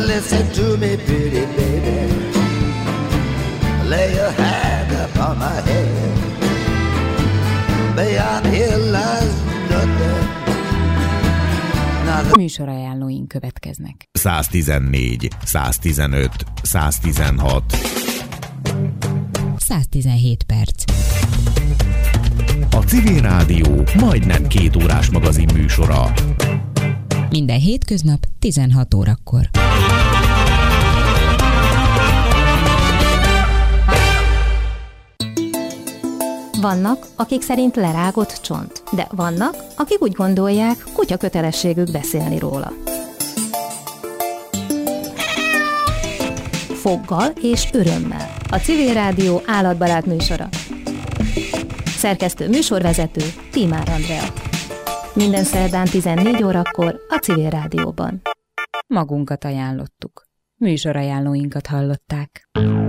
listen to me, pretty baby. Lay your hand upon my head. Beyond here lies nothing. Műsorajánlóink következnek. 114, 115, 116. 117 perc. A Civil Rádió majdnem 2 órás magazin műsora. Minden hétköznap 16 órakor. Vannak, akik szerint lerágott csont, de vannak, akik úgy gondolják, kutya kötelességük beszélni róla. Foggal és örömmel. A Civil Rádió állatbarát műsora. Szerkesztő műsorvezető Tímár Andrea. Minden szerdán 14 órakor a Civil Rádióban. Magunkat ajánlottuk. Műsorajánlóinkat hallották.